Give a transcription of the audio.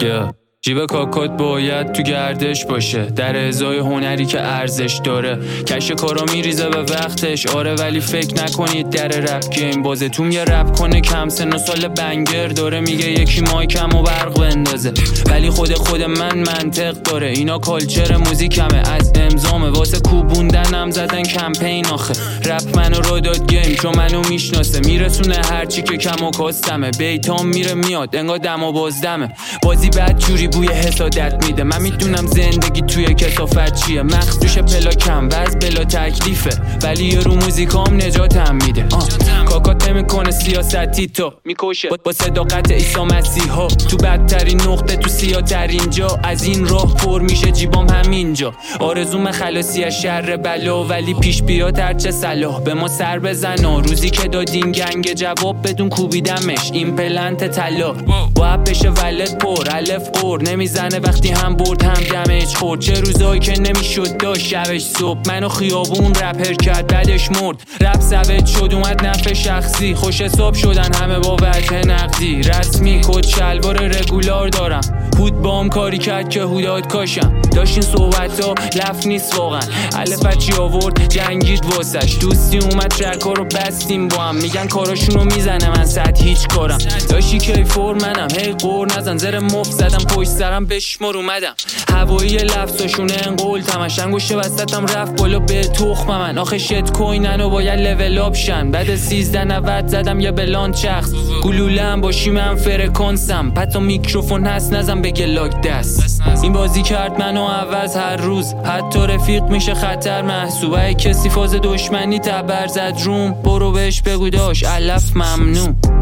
جیب کاکات باید تو گردش باشه، در ازای هنری که ارزش داره. کش کارا میریزه به وقتش، آره ولی فکر نکنید در رپ گیم بازه. توم یه رپ کنه کم سن و سال بنگر داره، میگه یکی مایکم و برق بندازه، ولی خود من منطق داره. اینا کالچر موزیکمه، از امضامه، واسه کوبوندنم زدن کمپین آخه. رپ منو رو داد گیم چون منو میشناسه، میرسونه هرچی که کم و کاستمه. بیتام میره میاد انگار دم و بازدمه، بازی بد جوری بوی حسادت میده. من میدونم زندگی توی کثافت چیه، مخدوش پلاکم و از بلا تکلیفه، ولی یه رو موزیکام نجاتم میده. کاکات نمیکنه سیاستی تو میکشه با صداقت عیسی مسیحا، تو بدترین نقطه تو سیاترین جا. از این راه پر میشه جیبام همینجا، آرزوم خلاصی از شر بلا، ولی پیش بیاد هرچه صلاح به ما سر بزنا. روزی که دادین گنگ جواب بدون کوبیدمش، این پلنت طلا باید بشه ولد پر الف قور نمیزنه وقتی هم برد هم دمج خورد. چه روزایی که نمیشد داشت شبش صبح، منو خیابون رپر کرد بعدش مرد. رپ ثبت شد اومد نفع شخصی، خوش حساب شدن همه با وجه نقدی. رسمی کد شلوار رگولار دارم، هود بام کاری کرد که هوداد کاشم. داشتین صحبتا لف نیست واقعا، الف چی آورد جنگید واسش. دوستی اومد ترکا رو بستیم با هم، میگن کاراشونو میزنه من صد هیچ کارم. داشتی کیفور منم هی قور نزن، زر مف زدم پشت سرم بشمار اومدم. هوایی لفظاشونه انقول تمش، انگوشه وسطم رفت بالا به تخم من. آخه شت کوینن و باید لول آپ شن، بعد 1390 زدم یه بلان چخص. گلولم باشی من فرکانسم، پتا میکروفون هست نزم بگه لاک دست. این بازی کرد منو عوض هر روز، حتی رفیق میشه خطر محسوبه. کسی فاز دشمنی تبر زد روم، برو بهش بگو داش علف ممنوع.